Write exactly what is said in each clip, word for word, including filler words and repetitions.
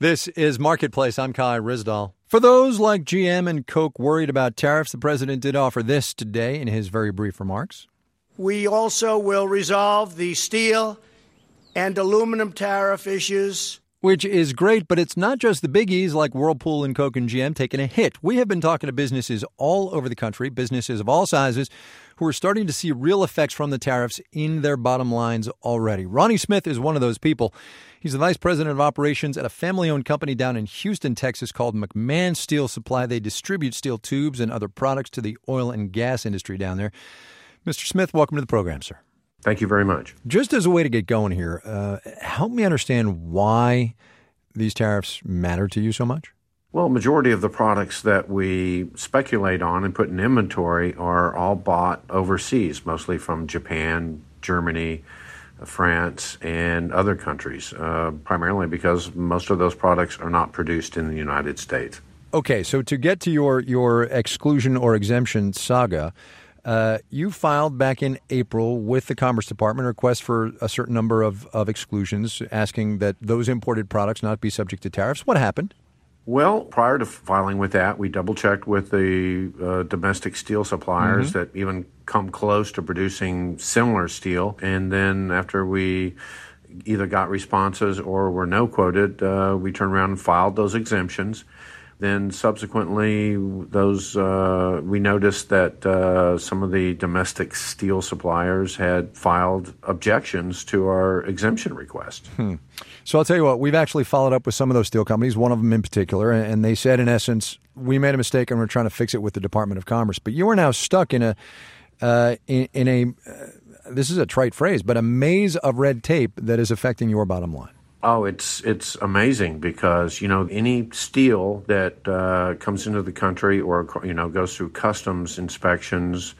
This is Marketplace. I'm Kai Ryssdal. For those like G M and Coke worried about tariffs, the president did offer this today in his very brief remarks. We also will resolve the steel and aluminum tariff issues. Which is great, but it's not just the biggies like Whirlpool and Coke and G M taking a hit. We have been talking to businesses all over the country, businesses of all sizes, who are starting to see real effects from the tariffs in their bottom lines already. Ronnie Smith is one of those people. He's the vice president of operations at a family-owned company down in Houston, Texas called McMahon Steel Supply. They distribute steel tubes and other products to the oil and gas industry down there. Mister Smith, welcome to the program, sir. Thank you very much. Just as a way to get going here, uh, help me understand why these tariffs matter to you so much. Well, majority of the products that we speculate on and put in inventory are all bought overseas, mostly from Japan, Germany, France, and other countries, uh, primarily because most of those products are not produced in the United States. Okay, so to get to your, your exclusion or exemption saga, Uh, you filed back in April with the Commerce Department a request for a certain number of, of exclusions, asking that those imported products not be subject to tariffs. What happened? Well, prior to filing with that, we double-checked with the uh, domestic steel suppliers mm-hmm. that even come close to producing similar steel. And then after we either got responses or were no quoted, uh, we turned around and filed those exemptions. Then subsequently, those uh, we noticed that uh, some of the domestic steel suppliers had filed objections to our exemption request. Hmm. So I'll tell you what, we've actually followed up with some of those steel companies, one of them in particular, and they said, in essence, we made a mistake and we're trying to fix it with the Department of Commerce. But you are now stuck in a, uh, in, in a, uh, this is a trite phrase, but a maze of red tape that is affecting your bottom line. Oh, it's it's amazing because, you know, any steel that uh, comes into the country or, you know, goes through customs inspections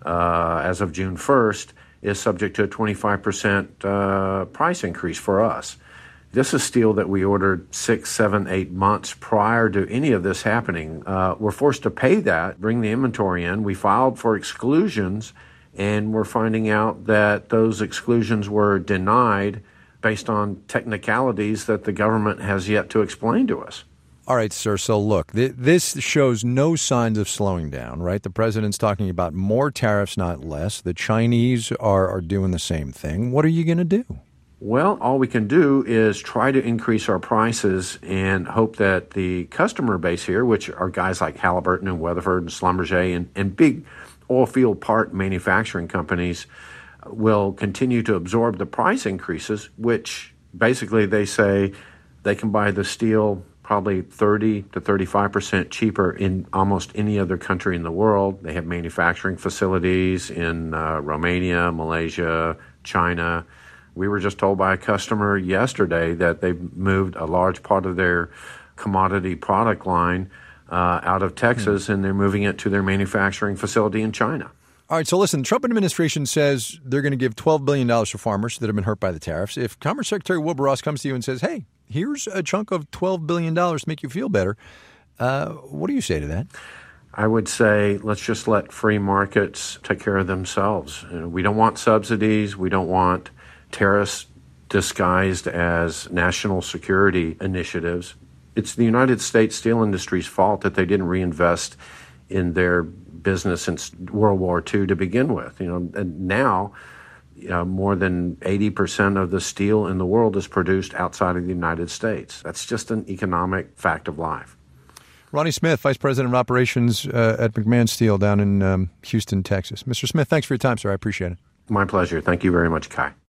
uh, as of June first is subject to a twenty-five percent uh, price increase for us. This is steel that we ordered six, seven, eight months prior to any of this happening. Uh, we're forced to pay that, bring the inventory in. We filed for exclusions, and we're finding out that those exclusions were denied based on technicalities that the government has yet to explain to us. All right, sir. So look, th- this shows no signs of slowing down, right? The president's talking about more tariffs, not less. The Chinese are, are doing the same thing. What are you going to do? Well, all we can do is try to increase our prices and hope that the customer base here, which are guys like Halliburton and Weatherford and Schlumberger and, and big oil field part manufacturing companies, will continue to absorb the price increases, which basically they say they can buy the steel probably thirty to thirty-five percent cheaper in almost any other country in the world. They have manufacturing facilities in uh, Romania, Malaysia, China. We were just told by a customer yesterday that they've moved a large part of their commodity product line uh, out of Texas, mm. and they're moving it to their manufacturing facility in China. All right, so listen, the Trump administration says they're going to give twelve billion dollars for farmers that have been hurt by the tariffs. If Commerce Secretary Wilbur Ross comes to you and says, hey, here's a chunk of twelve billion dollars to make you feel better, uh, what do you say to that? I would say let's just let free markets take care of themselves. You know, we don't want subsidies. We don't want tariffs disguised as national security initiatives. It's the United States steel industry's fault that they didn't reinvest in their business since World War Two to begin with. You know, and now uh, more than eighty percent of the steel in the world is produced outside of the United States. That's just an economic fact of life. Ronnie Smith, Vice President of Operations uh, at McMahon Steel down in um, Houston, Texas. Mister Smith, thanks for your time, sir. I appreciate it. My pleasure. Thank you very much, Kai.